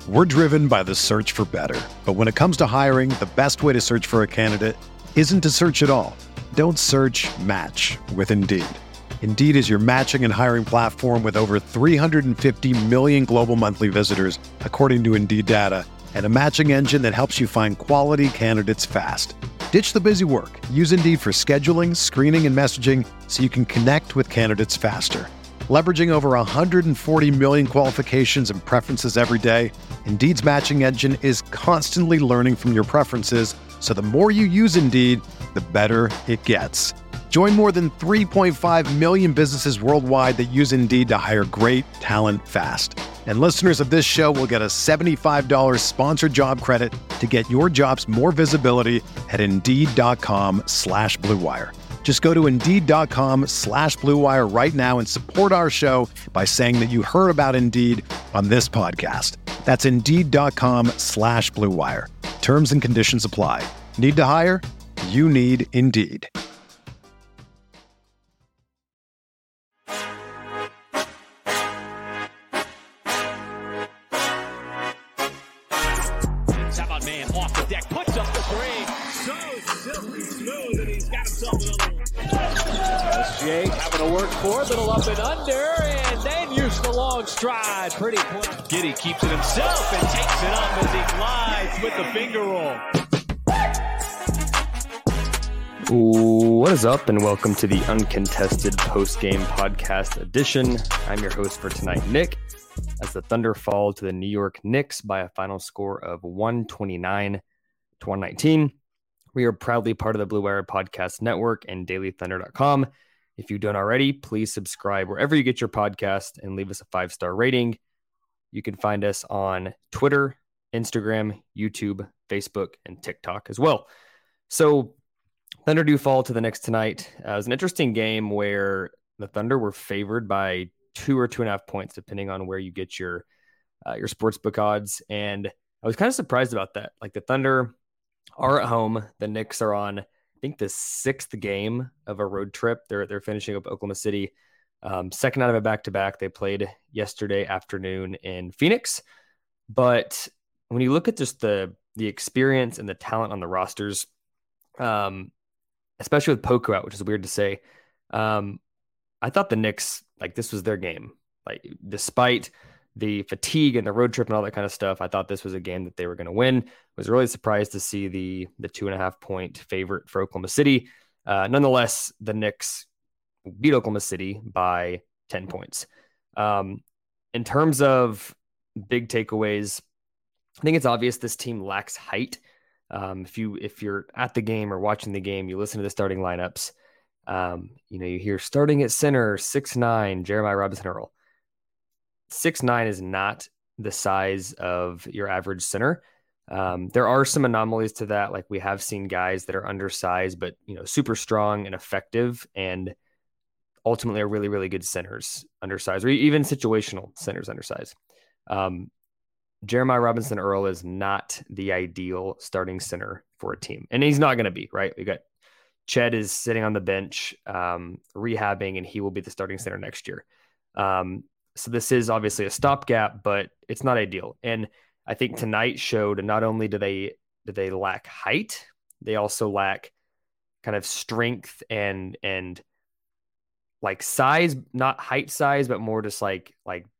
We're driven by the search for better. But when it comes to hiring, the best way to search for a candidate isn't to search at all. Don't search, match with Indeed. Indeed is your matching and hiring platform with over 350 million global monthly visitors, according to Indeed data, and a matching engine that helps you find quality candidates fast. Ditch the busy work. Use Indeed for scheduling, screening, and messaging so you can connect with candidates faster. Leveraging over 140 million qualifications and preferences every day, Indeed's matching engine is constantly learning from your preferences, so the more you use Indeed, the better it gets. Join more than 3.5 million businesses worldwide that use Indeed to hire great talent fast. And listeners of this show will get a $75 sponsored job credit to get your jobs more visibility at Indeed.com/Blue Wire. Just go to Indeed.com/Blue Wire right now and support our show by saying that you heard about Indeed on this podcast. That's Indeed.com/Blue Wire. Terms and conditions apply. Need to hire? You need Indeed. Man off the deck, puts up the three. So silky smooth, and he's got himself another one. SJ having to work for a little up and under, and then use the long stride. Pretty play. Giddy keeps it himself and takes it up as he glides with the finger roll. What is up, and welcome to the Uncontested Post-Game Podcast edition. I'm your host for tonight, Nick, as the Thunder fall to the New York Knicks by a final score of 129-119. We are proudly part of the Blue Wire Podcast Network and DailyThunder.com. If you don't already, please subscribe wherever you get your podcast and leave us a 5-star rating. You can find us on Twitter, Instagram, YouTube, Facebook, and TikTok as well. So Thunder do fall to the Knicks tonight. It was an interesting game where the Thunder were favored by 2 or 2.5 points, depending on where you get your sportsbook odds. And I was kind of surprised about that. Like, the Thunder are at home. The Knicks are on, I think, the 6th game of a road trip. They're finishing up Oklahoma City. Second out of a back-to-back. They played yesterday afternoon in Phoenix. But when you look at just the experience and the talent on the rosters, especially with Poku out, which is weird to say, I thought the Knicks, like, this was their game. Like, despite the fatigue and the road trip and all that kind of stuff, I thought this was a game that they were going to win. Was really surprised to see the 2.5 point favorite for Oklahoma City. Nonetheless, the Knicks beat Oklahoma City by 10 points. In terms of big takeaways, I think it's obvious this team lacks height. If you're at the game or watching the game, you listen to the starting lineups. You hear starting at center, 6'9", Jeremiah Robinson-Earl. 6'9" is not the size of your average center. There are some anomalies to that. Like, we have seen guys that are undersized, but, super strong and effective, and ultimately are really, really good centers undersized, or even situational centers undersized. Jeremiah Robinson-Earl is not the ideal starting center for a team, and he's not going to be, right? We got Ched is sitting on the bench, rehabbing, and he will be the starting center next year. So this is obviously a stopgap, but it's not ideal. And I think tonight showed not only do they lack height, they also lack kind of strength and like size, not height size, but more just like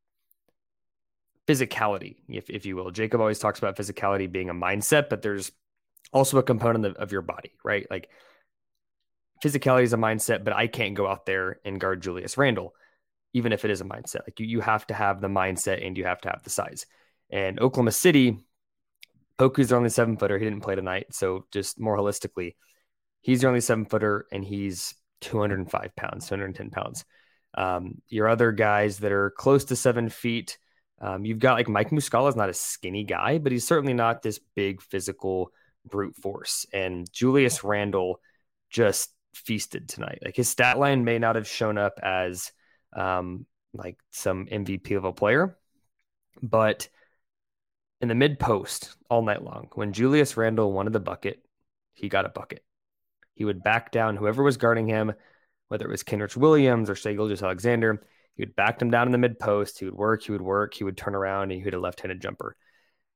physicality, if you will. Jacob always talks about physicality being a mindset, but there's also a component of your body, right? Like, physicality is a mindset, but I can't go out there and guard Julius Randle, even if it is a mindset. Like, you have to have the mindset and you have to have the size. And Oklahoma City, Poku's their only 7-footer. He didn't play tonight. So just more holistically, he's their only 7-footer and he's 205 pounds, 210 pounds. Your other guys that are close to 7 feet, you've got like Mike Muscala is not a skinny guy, but he's certainly not this big physical brute force. And Julius Randle just feasted tonight. Like, his stat line may not have shown up as like some MVP level player, but in the mid post all night long, when Julius Randle wanted the bucket, he got a bucket. He would back down whoever was guarding him, whether it was Kenrich Williams or Shai Gilgeous-Alexander. He would back them down in the mid post. He would work. He would turn around, and he hit a left-handed jumper.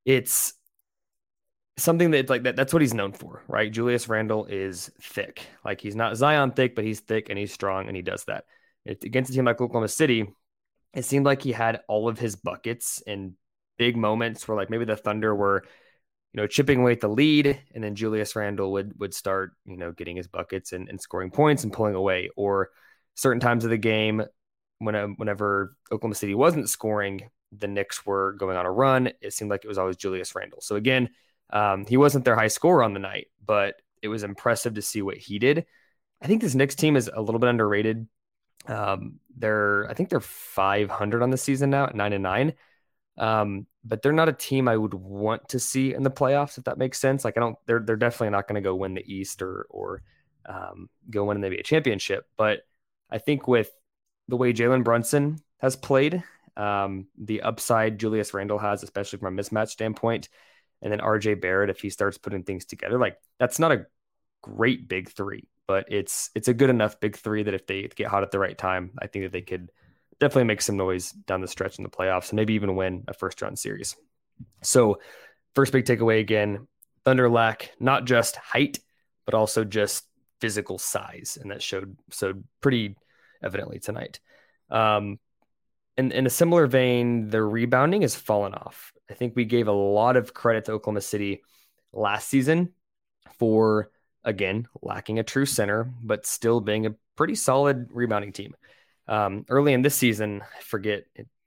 it's something that like that's what he's known for, right? Julius Randle is thick. Like he's not Zion thick, but he's thick and he's strong and he does that. Against a team like Oklahoma City, it seemed like he had all of his buckets in big moments where like maybe the Thunder were, chipping away at the lead, and then Julius Randle would start, getting his buckets and scoring points and pulling away. Or certain times of the game, whenever Oklahoma City wasn't scoring, the Knicks were going on a run. It seemed like it was always Julius Randle. So again, he wasn't their high scorer on the night, but it was impressive to see what he did. I think this Knicks team is a little bit underrated. I think they're 500 on the season now at 9-9. But they're not a team I would want to see in the playoffs, if that makes sense. Like they're definitely not going to go win the East or go win maybe a championship. But I think with the way Jalen Brunson has played, the upside Julius Randle has, especially from a mismatch standpoint, and then RJ Barrett, if he starts putting things together, like that's not a great big three, but it's a good enough big three that if they get hot at the right time, I think that they could definitely make some noise down the stretch in the playoffs and maybe even win a first round series. So first big takeaway again, Thunder lack not just height, but also just physical size. And that showed pretty evidently tonight. In a similar vein, the rebounding has fallen off. I think we gave a lot of credit to Oklahoma City last season for, again, lacking a true center, but still being a pretty solid rebounding team. Early in this season, I forget,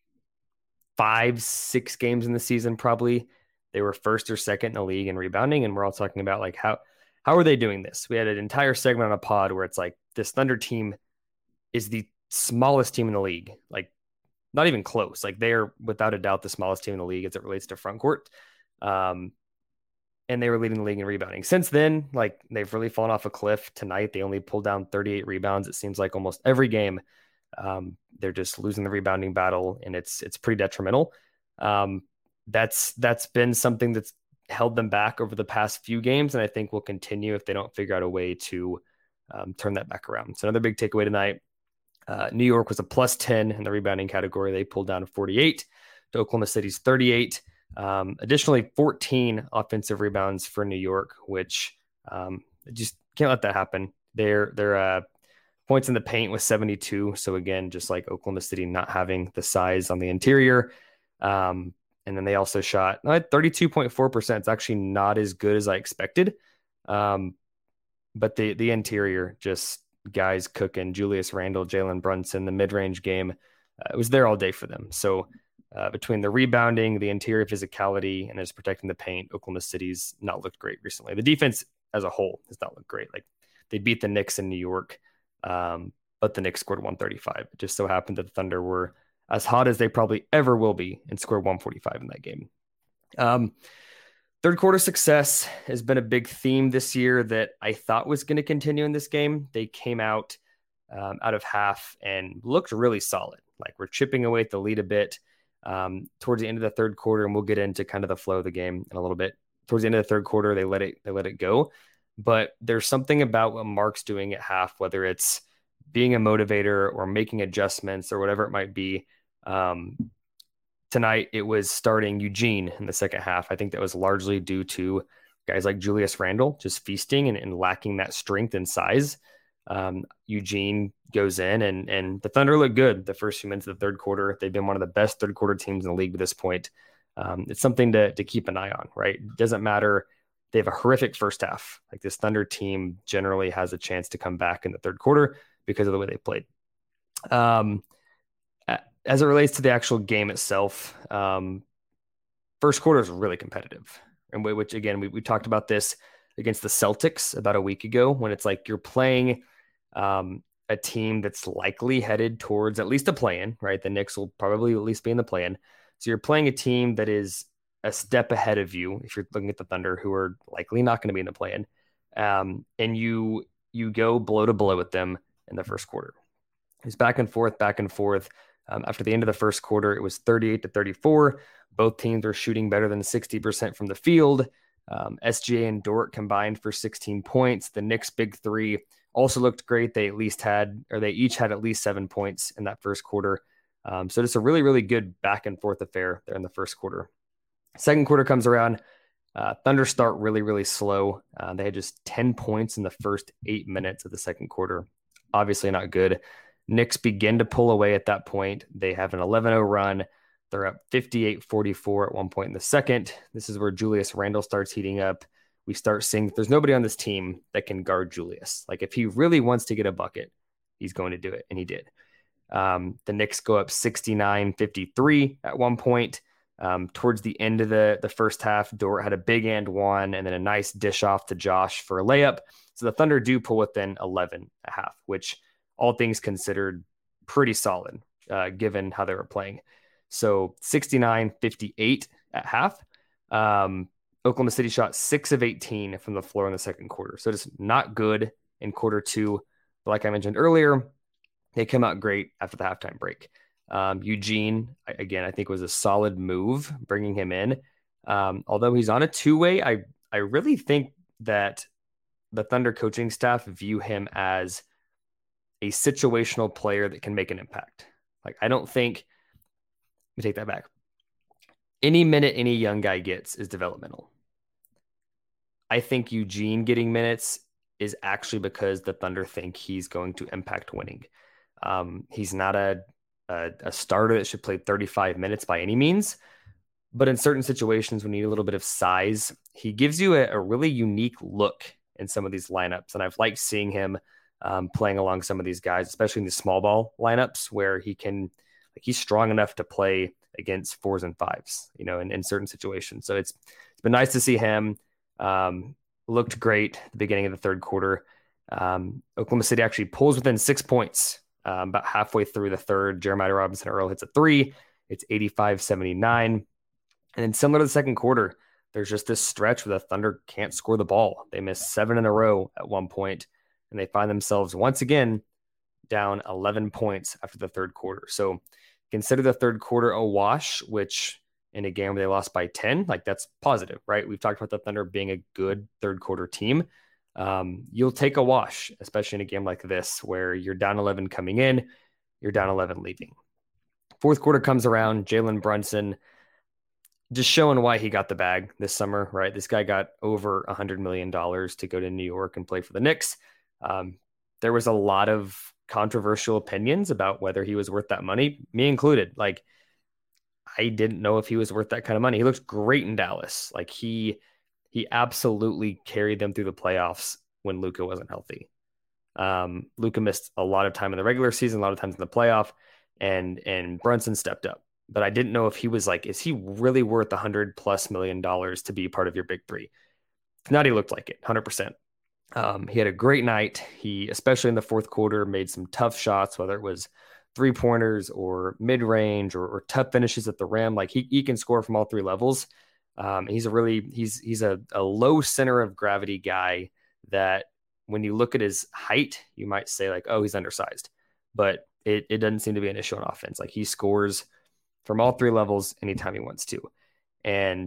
5-6 games in the season, probably they were first or second in the league in rebounding. And we're all talking about like, how are they doing this? We had an entire segment on a pod where it's like this Thunder team is the smallest team in the league. Like not even close. Like they are without a doubt the smallest team in the league as it relates to front court. And they were leading the league in rebounding. Since then, like they've really fallen off a cliff. Tonight, they only pulled down 38 rebounds. It seems like almost every game they're just losing the rebounding battle, and it's pretty detrimental. That's been something that's held them back over the past few games, and I think will continue if they don't figure out a way to turn that back around. So another big takeaway tonight, New York was a plus 10 in the rebounding category. They pulled down 48 to Oklahoma City's 38. Additionally, 14 offensive rebounds for New York, which just can't let that happen. Their points in the paint was 72. So again, just like Oklahoma City not having the size on the interior. And then they also shot 32.4%. It's actually not as good as I expected. But the interior, just guys cooking, Julius Randle, Jalen Brunson, the mid-range game, it was there all day for them. So between the rebounding, the interior physicality, and just protecting the paint, Oklahoma City's not looked great recently. The defense as a whole has not looked great. Like they beat the Knicks in New York, but the Knicks scored 135. It just so happened that the Thunder were as hot as they probably ever will be and scored 145 in that game. Third quarter success has been a big theme this year that I thought was going to continue in this game. They came out of half and looked really solid. Like we're chipping away at the lead a bit towards the end of the third quarter, and we'll get into kind of the flow of the game in a little bit. Towards the end of the third quarter, they let it go. But there's something about what Mark's doing at half, whether it's being a motivator or making adjustments or whatever it might be. Tonight, it was starting Eugene in the second half. I think that was largely due to guys like Julius Randle just feasting and lacking that strength and size. Eugene goes in and the Thunder look good the first few minutes of the third quarter. They've been one of the best third quarter teams in the league to this point. It's something to keep an eye on, right? It doesn't matter. They have a horrific first half. Like this Thunder team generally has a chance to come back in the third quarter because of the way they played. As it relates to the actual game itself, first quarter is really competitive. And which again, we talked about this against the Celtics about a week ago when it's like you're playing a team that's likely headed towards at least a play-in, right? The Knicks will probably at least be in the play-in. So you're playing a team that is a step ahead of you if you're looking at the Thunder, who are likely not going to be in the play-in. And you go blow to blow with them in the first quarter. It's back and forth. After the end of the first quarter, it was 38-34. Both teams were shooting better than 60% from the field. SGA and Dort combined for 16 points. The Knicks' big three also looked great. They each had at least 7 points in that first quarter. So just a really, really good back and forth affair there in the first quarter. Second quarter comes around. Thunder start really, really slow. They had just 10 points in the first 8 minutes of the second quarter. Obviously not good. Knicks begin to pull away at that point. They have an 11-0 run. They're up 58-44 at one point in the second. This is where Julius Randle starts heating up. We start seeing that there's nobody on this team that can guard Julius. Like, if he really wants to get a bucket, he's going to do it, and he did. The Knicks go up 69-53 at one point. Towards the end of the first half, Dort had a big and one, and then a nice dish off to Josh for a layup. So the Thunder do pull within 11 at half, which all things considered pretty solid, given how they were playing. So 69-58 at half. Oklahoma City shot 6 of 18 from the floor in the second quarter. So just not good in quarter two. But like I mentioned earlier, they come out great after the halftime break. Eugene, again, I think was a solid move bringing him in. Although he's on a two-way, I really think that the Thunder coaching staff view him as a situational player that can make an impact. Like, I don't think, let me take that back. Any minute any young guy gets is developmental. I think Eugene getting minutes is actually because the Thunder think he's going to impact winning. He's not a starter that should play 35 minutes by any means, but in certain situations when you need a little bit of size, he gives you a really unique look in some of these lineups. And I've liked seeing him playing along some of these guys, especially in the small ball lineups where he's strong enough to play against 4s and 5s, in certain situations. So it's been nice to see him. Looked great at the beginning of the third quarter. Oklahoma City actually pulls within 6 points about halfway through the third. Jeremiah Robinson Earl hits a three. It's 85-79. And then similar to the second quarter, there's just this stretch where the Thunder can't score the ball. They miss 7 in a row at one point, and they find themselves once again down 11 points after the third quarter. So consider the third quarter a wash, which in a game where they lost by 10, like, that's positive, right? We've talked about the Thunder being a good third quarter team. You'll take a wash, especially in a game like this where you're down 11 coming in, you're down 11 leaving. Fourth quarter comes around, Jalen Brunson just showing why he got the bag this summer, right? This guy got over $100 million to go to New York and play for the Knicks. There was a lot of controversial opinions about whether he was worth that money, me included. Like, I didn't know if he was worth that kind of money. He looked great in Dallas. Like, he absolutely carried them through the playoffs when Luka wasn't healthy. Luka missed a lot of time in the regular season, a lot of times in the playoff, and Brunson stepped up. But I didn't know if he was is he really worth $100+ million to be part of your big three? Now he looked like it, 100%. He had a great night. He, especially in the fourth quarter, made some tough shots, whether it was 3-pointers or mid-range or tough finishes at the rim. Like, he can score from all three levels. He's a low center of gravity guy that when you look at his height, you might say like, oh, he's undersized, but it doesn't seem to be an issue on offense. Like, he scores from all three levels anytime he wants to. And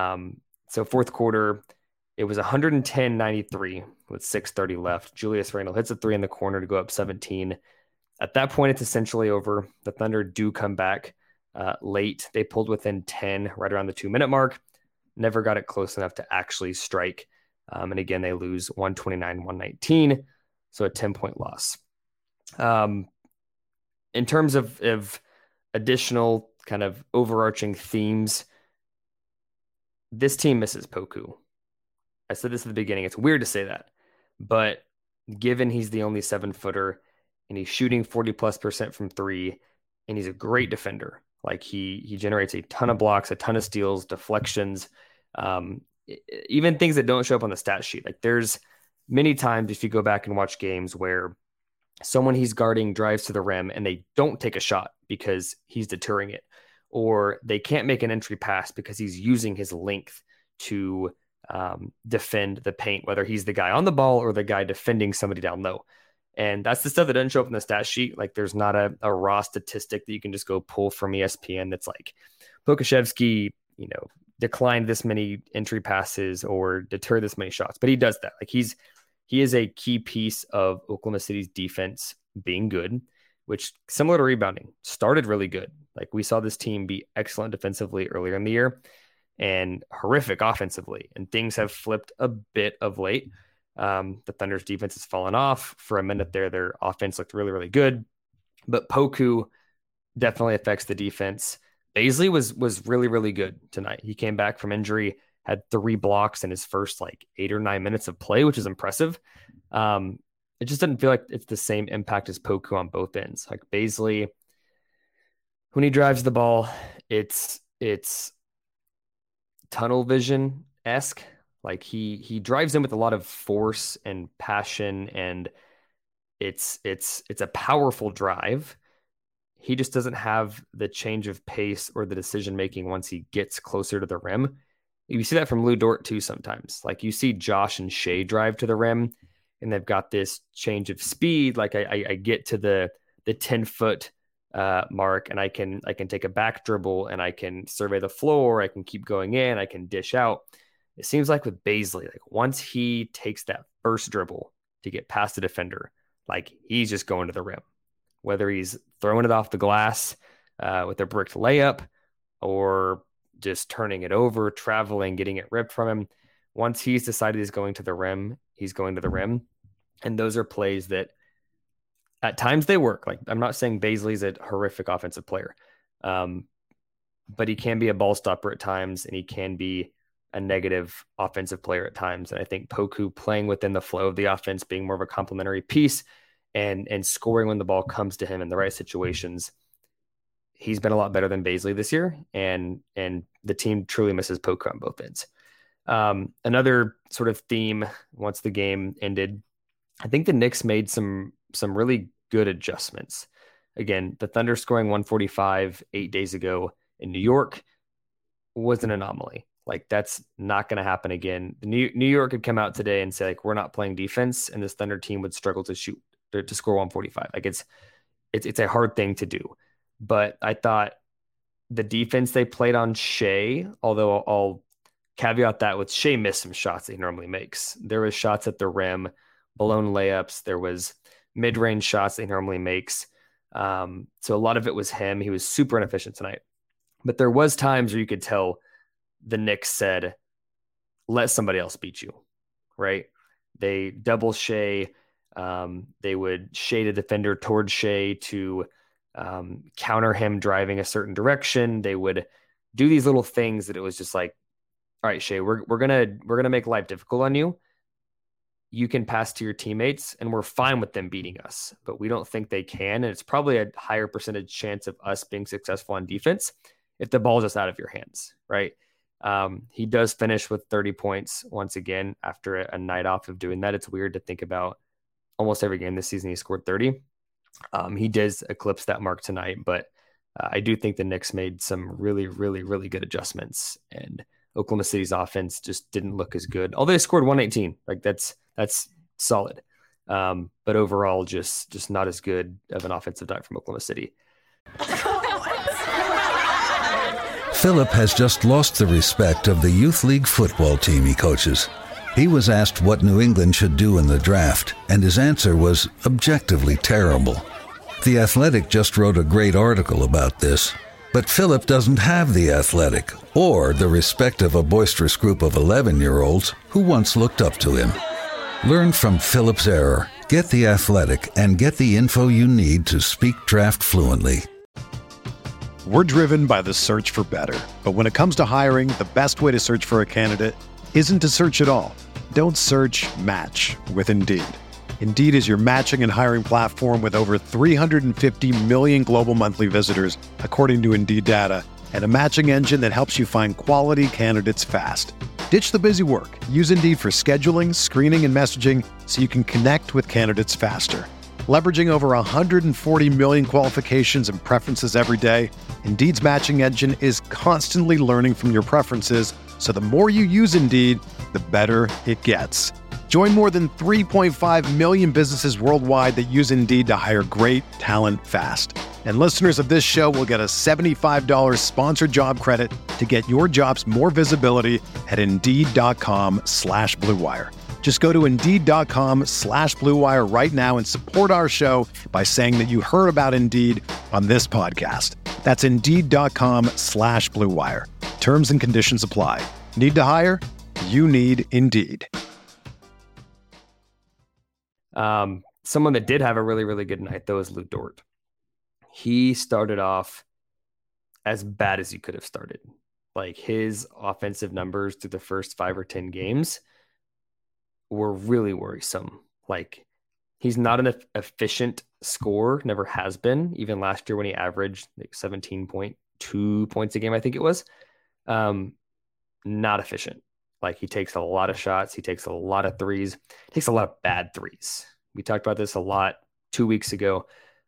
so fourth quarter, it was 110-93 with 6:30 left. Julius Randle hits a three in the corner to go up 17. At that point, it's essentially over. The Thunder do come back late. They pulled within 10 right around the 2-minute mark. Never got it close enough to actually strike. And again, they lose 129-119. So a 10-point loss. In terms of additional kind of overarching themes, this team misses Poku. I said this at the beginning. It's weird to say that, but given he's the only 7-footer and he's shooting 40+% from three, and he's a great defender. Like, he generates a ton of blocks, a ton of steals, deflections, even things that don't show up on the stat sheet. Like, there's many times if you go back and watch games where someone he's guarding drives to the rim and they don't take a shot because he's deterring it, or they can't make an entry pass because he's using his length to defend the paint, whether he's the guy on the ball or the guy defending somebody down low. And that's the stuff that doesn't show up in the stat sheet. Like, there's not a raw statistic that you can just go pull from ESPN that's like, Pokusevski, declined this many entry passes or deter this many shots. But he does that. Like, he is a key piece of Oklahoma City's defense being good, which, similar to rebounding, started really good. Like, we saw this team be excellent defensively earlier in the year. and horrific offensively. And things have flipped a bit of late. The Thunder's defense has fallen off. For a minute there, their offense looked really, really good. But Poku definitely affects the defense. Bazley was really, really good tonight. He came back from injury, had 3 blocks in his first 8 or 9 minutes of play, which is impressive. It just doesn't feel like it's the same impact as Poku on both ends. Like Bazley, when he drives the ball, it's tunnel vision-esque. Like he drives in with a lot of force and passion, and it's a powerful drive. He just doesn't have the change of pace or the decision making once he gets closer to the rim. You see that from Lu Dort too sometimes. Like you see Josh and Shea drive to the rim, and they've got this change of speed. Like I get to the 10-foot mark, and I can take a back dribble, and I can survey the floor. I can keep going in. I can dish out. It seems like with Bazley, like once he takes that first dribble to get past the defender, like he's just going to the rim, whether he's throwing it off the glass with a bricked layup or just turning it over, traveling, getting it ripped from him. Once he's decided he's going to the rim, he's going to the rim. And those are plays that at times they work. Like I'm not saying Bazley's a horrific offensive player, but he can be a ball stopper at times, and he can be a negative offensive player at times. And I think Poku playing within the flow of the offense, being more of a complementary piece and scoring when the ball comes to him in the right situations, he's been a lot better than Bazley this year. And the team truly misses Poku on both ends. Another sort of theme once the game ended, I think the Knicks made some really good adjustments. Again, the Thunder scoring 145 8 days ago in New York was an anomaly. Like that's not going to happen again. New York could come out today and say like, we're not playing defense, and this Thunder team would struggle to score 145. Like it's a hard thing to do. But I thought the defense they played on Shea, although I'll caveat that with Shea missed some shots that he normally makes. There was shots at the rim, blown layups. There was mid-range shots that he normally makes. So a lot of it was him. He was super inefficient tonight. But there was times where you could tell the Knicks said, let somebody else beat you, right? They double Shea. They would shade a defender towards Shea to counter him driving a certain direction. They would do these little things that it was just like, all right, Shea, we're gonna make life difficult on you. You can pass to your teammates, and we're fine with them beating us, but we don't think they can. And it's probably a higher percentage chance of us being successful on defense if the ball's just out of your hands, right? He does finish with 30 points once again after a night off of doing that. It's weird to think about almost every game this season he scored 30. He does eclipse that mark tonight, but I do think the Knicks made some really, really, really good adjustments, and Oklahoma City's offense just didn't look as good. Although they scored 118, like that's solid. But overall, just not as good of an offensive night from Oklahoma City. Philip has just lost the respect of the youth league football team he coaches. He was asked what New England should do in the draft, and his answer was objectively terrible. The Athletic just wrote a great article about this, but Philip doesn't have the Athletic or the respect of a boisterous group of 11-year-olds who once looked up to him. Learn from Philip's error, get the Athletic, and get the info you need to speak draft fluently. We're driven by the search for better. But when it comes to hiring, the best way to search for a candidate isn't to search at all. Don't search, match with Indeed. Indeed is your matching and hiring platform with over 350 million global monthly visitors, according to Indeed data, and a matching engine that helps you find quality candidates fast. Ditch the busy work. Use Indeed for scheduling, screening, and messaging so you can connect with candidates faster. Leveraging over 140 million qualifications and preferences every day, Indeed's matching engine is constantly learning from your preferences, so the more you use Indeed, the better it gets. Join more than 3.5 million businesses worldwide that use Indeed to hire great talent fast. And listeners of this show will get a $75 sponsored job credit to get your jobs more visibility at Indeed.com/Blue Wire. Just go to Indeed.com/Blue Wire right now and support our show by saying that you heard about Indeed on this podcast. That's Indeed.com/Blue Wire. Terms and conditions apply. Need to hire? You need Indeed. Someone that did have a really, really good night, though, is Lu Dort. He started off as bad as you could have started. Like, his offensive numbers through the first 5 or 10 games were really worrisome. Like, he's not an efficient scorer, never has been. Even last year when he averaged like 17.2 points a game, I think it was. Not efficient. Like, he takes a lot of shots. He takes a lot of threes. He takes a lot of bad threes. We talked about this a lot 2 weeks ago.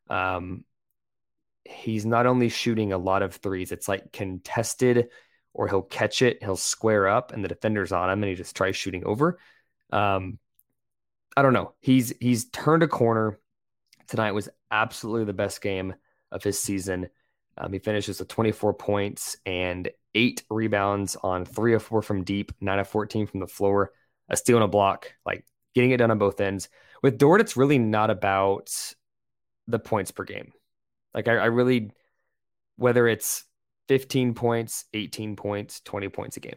He's not only shooting a lot of threes, it's like contested, or he'll catch it, he'll square up, and the defender's on him, and he just tries shooting over. I don't know. He's turned a corner. Tonight was absolutely the best game of his season. He finishes with 24 points and 8 rebounds on 3 of 4 from deep, 9 of 14 from the floor, a steal and a block, like getting it done on both ends. With Dort, it's really not about the points per game. Like, I really, whether it's 15 points, 18 points, 20 points a game,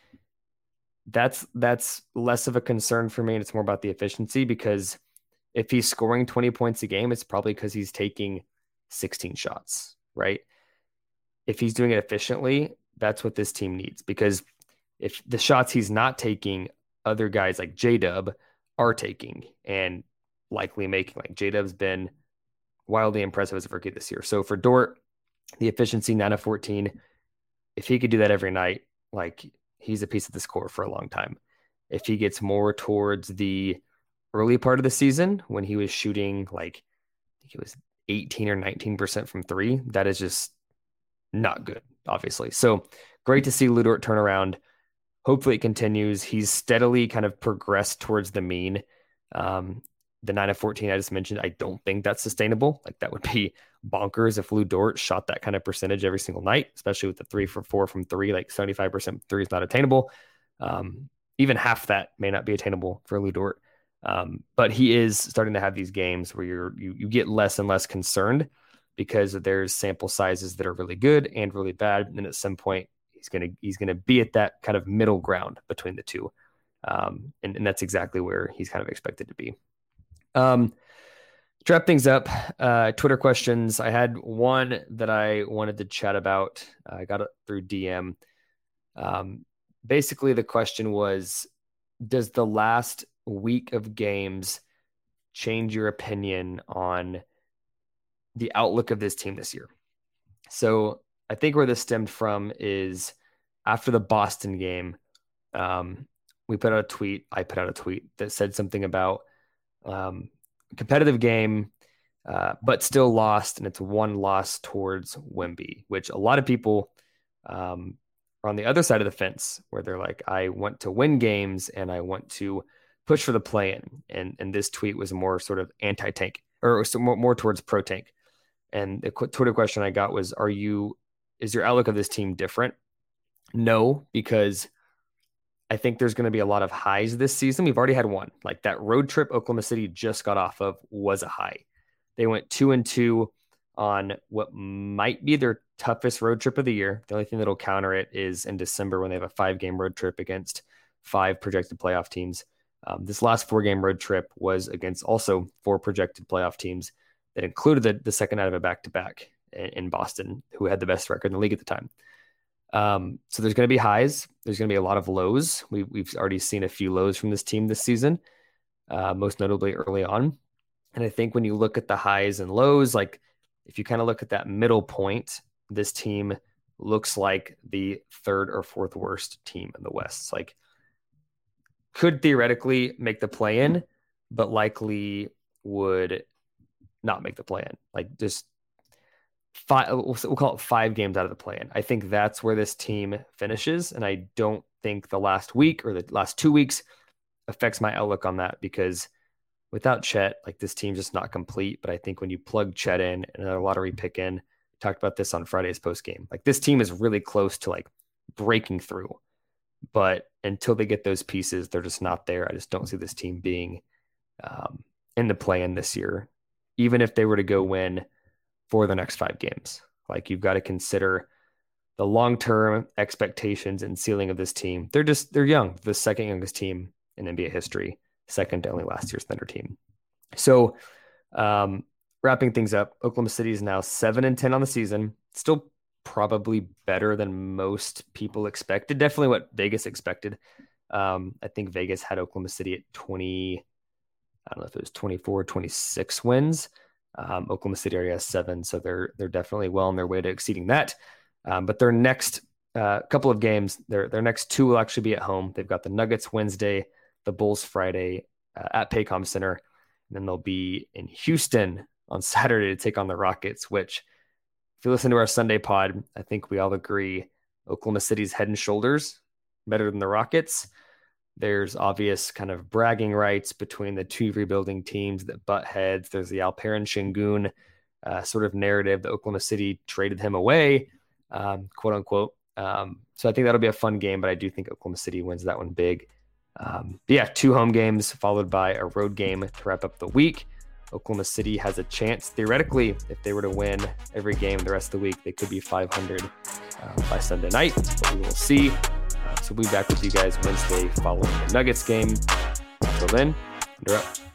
that's less of a concern for me. And it's more about the efficiency, because if he's scoring 20 points a game, it's probably because he's taking 16 shots, right? If he's doing it efficiently, that's what this team needs, because if the shots he's not taking, other guys like J-Dub are taking and likely making. Like, J-Dub's been wildly impressive as a rookie this year. So for Dort, the efficiency, 9 of 14, if he could do that every night, like, he's a piece of this core for a long time. If he gets more towards the early part of the season, when he was shooting like, I think it was 18 or 19% from 3, that is just not good, obviously. So great to see Lu Dort turn around. Hopefully it continues. He's steadily kind of progressed towards the mean. The 9 of 14 I just mentioned, I don't think that's sustainable. Like, that would be bonkers if Lu Dort shot that kind of percentage every single night, especially with the 3 for 4 from 3. Like, 75% 3 is not attainable. Even half that may not be attainable for Lu Dort. But he is starting to have these games where you get less and less concerned, because there's sample sizes that are really good and really bad. And at some point he's gonna be at that kind of middle ground between the two. And that's exactly where he's kind of expected to be. To wrap things up, Twitter questions. I had one that I wanted to chat about. I got it through DM. Basically the question was, does the last week of games change your opinion on the outlook of this team this year? So I think where this stemmed from is after the Boston game, we put out a tweet. I put out a tweet that said something about competitive game, but still lost, and it's one loss towards Wemby, which a lot of people are on the other side of the fence, where they're like, I want to win games and I want to push for the play-in. And this tweet was more sort of anti-tank, or more towards pro-tank. And the Twitter question I got was, is your outlook of this team different? No, because I think there's going to be a lot of highs this season. We've already had one. Like, that road trip Oklahoma City just got off of was a high. They went 2-2 on what might be their toughest road trip of the year. The only thing that'll counter it is in December, when they have a 5-game road trip against 5 projected playoff teams. This last 4-game road trip was against also 4 projected playoff teams that included the second out of a back-to-back in Boston, who had the best record in the league at the time. So there's going to be highs. There's going to be a lot of lows. We've already seen a few lows from this team this season, most notably early on. And I think when you look at the highs and lows, like, if you kind of look at that middle point, this team looks like the 3rd or 4th worst team in the West. Like, could theoretically make the play-in, but would not make the play-in. Like, just 5, we'll call it 5 games out of the play-in. I think that's where this team finishes, and I don't think the last week or the last 2 weeks affects my outlook on that, because without Chet, like, this team's just not complete. But I think when you plug Chet in and another lottery pick in, talked about this on Friday's post game, like, this team is really close to like breaking through, but until they get those pieces, they're just not there. I just don't see this team being in the play-in this year, even if they were to go win for the next 5 games. Like, you've got to consider the long-term expectations and ceiling of this team. They're young, the second youngest team in NBA history, second to only last year's Thunder team. So wrapping things up, Oklahoma City is now 7-10 on the season. Still probably better than most people expected. Definitely what Vegas expected. I think Vegas had Oklahoma City at 20, I don't know if it was 24, 26 wins. Oklahoma City already has 7, so they're definitely well on their way to exceeding that. But their next couple of games, their next 2 will actually be at home. They've got the Nuggets Wednesday, the Bulls Friday at Paycom Center, and then they'll be in Houston on Saturday to take on the Rockets, which, if you listen to our Sunday pod, I think we all agree Oklahoma City's head and shoulders better than the Rockets. There's obvious kind of bragging rights between the 2 rebuilding teams that butt heads. There's the Alperen Şengün sort of narrative that Oklahoma City traded him away, quote unquote. So I think that'll be a fun game, but I do think Oklahoma City wins that one big. But yeah, 2 home games followed by a road game to wrap up the week. Oklahoma City has a chance, theoretically, if they were to win every game the rest of the week, they could be 500 by Sunday night, but we will see. So we'll be back with you guys Wednesday following the Nuggets game. Until then, under up.